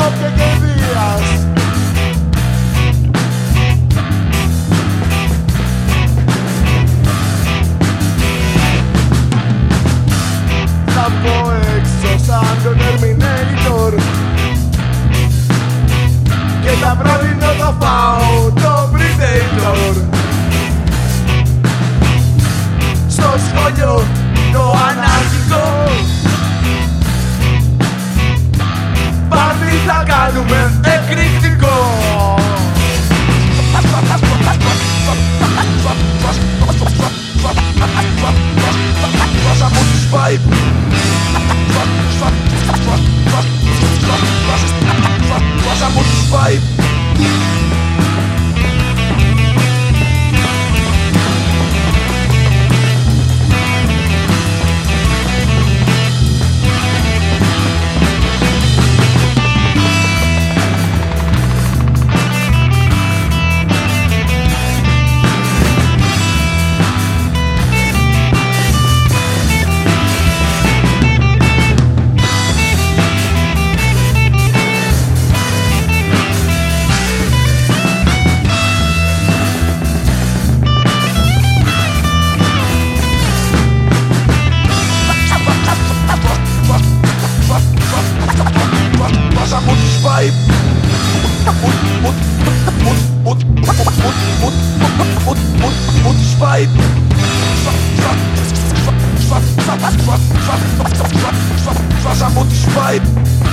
όποια και βίας. Θα βγω έξω σαν τον Terminator και τα πρωινό θα φάω το Predator. Στο σχολείο το αναρχικό πάρτι θα κάνουμε εκρηκτικό. Βάζα μου τους vibe. Βάζα μου τους vibe. Βάζα μου τις vibe.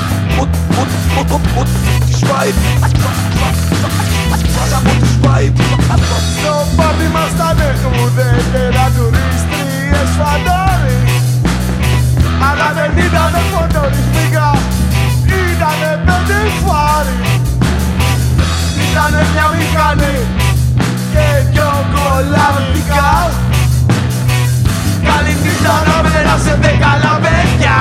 Βάζα μου τις vibe. Το πάρτι μας ήτανε ουδέτερα τουρίστριες φαντάρι. Αλλά δεν ήτανε φωτορυθμικά, ήτανε πέντε φάρι. Ήτανε μια μηχανή και δυο κολαμπικά. Καλή νύχτα να πέρασετε καλά παιδιά.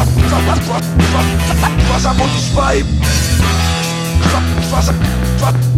Βάζα μου τις vibe.